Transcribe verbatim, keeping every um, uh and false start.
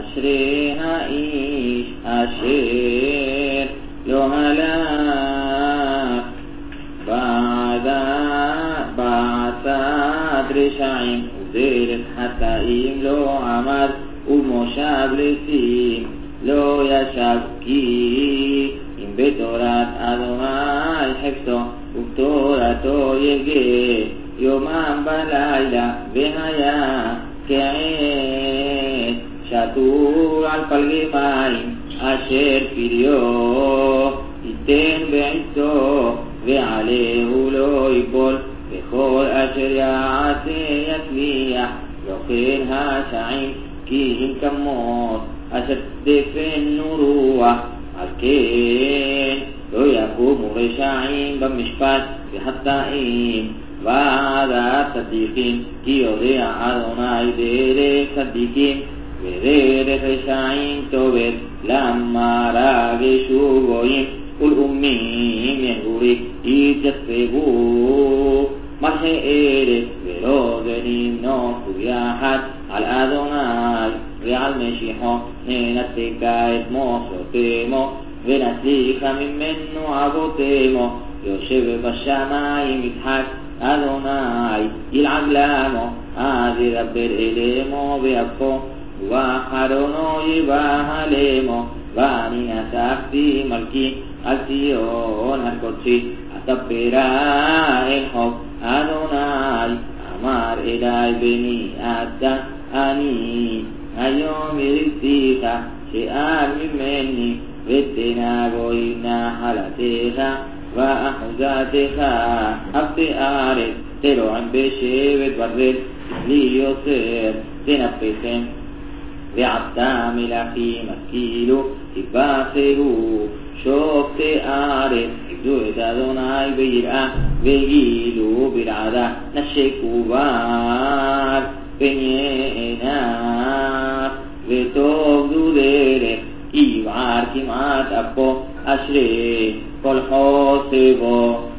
אשרי האיש אשר לא הלך בעצת רשעים ודרך חטאים לא עמד ובמושב לשים לא ישב כי אם בתורת אדוני חפצו ובתורתו יגה יומם בלילה והיה כעת שטור על פלגי מים אשר פריו ייתן בעצו ועליהו לא ייפול וכל אשר יעשה יצליח לא כן השעים כי אם כמות אשר דפן רוח על כן לא יקומו רשעים במשפט וחטאים ועדת צדיקים כי יודע אדוני דרך צדיקים ודרך רשעים טובת למה רגשו גויים ולאומים יהורי יתייצבו מלכי ארץ ולא ונמנותו יחד על אדוני ועל משיחו ננתקה את מוחותמו ונצליחה ממנו אבותמו יושב בשמיים יצחק אדוני ילעג למו אז ידבר אלמו ויפו ואחרונו יבהלמו ואני נסחתי מלכי על ציון הקודשי אספרה אל חוק אדוני אמר אלי בני אתה אני היום יריתיך שאל ממני ותנה גויים נחלתך ואחוזתך אבתי ארץ תלועים בשבט ברזל לי יוצר תנפסם ועבדה מלכים השכילו תבחרו שופטי ארץ עבדו את אדוני ביראה וגילו ברעדה נשקו בר פן עיניו ותעבדו דרך יבער כמעט אפו אשרי כל חוסבו